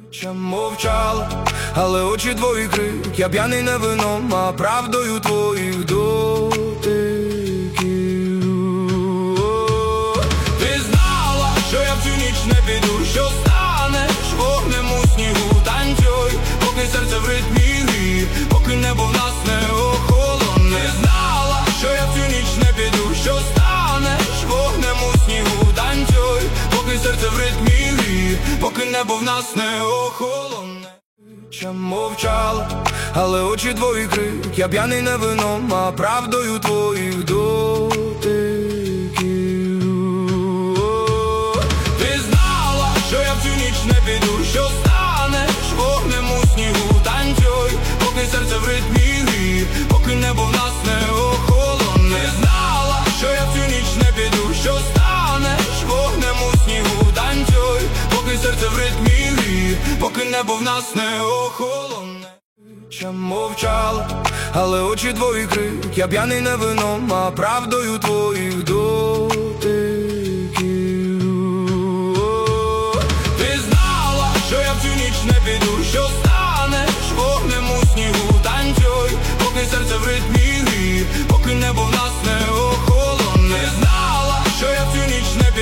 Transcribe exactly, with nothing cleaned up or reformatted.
Ще мовчала, але очі твої крик. Я п'яний не вином, а правдою твоїх дотиків. Ти знала, що я в цю ніч не піду, що станеш вогнем у снігу. Танцюй, поки серце в ритмі грі, поки небо в нас не охолоне. Ти знала, що я в цю ніч не піду, що станеш вогнем у снігу. Танцюй, поки серце в ритмі грі, поки небо в нас не охолоне. Ще мовчала, але очі твої крик. Я п'яний не вином, а правдою твоїх дотиків. Ти знала, що я в цю ніч не піду, що станеш вогнем у снігу. Танцюй, поки серце в ритмі грі, поки небо в нас не охолоне. Ти знала, що я в цю ніч не піду, що станеш вогнем у снігу. Танцюй, поки серце в ритмі грі, поки небо в нас не охолоне. Ще мовчала, але очі твої крик. Я п'яний не вином, а правдою твоїх дотиків.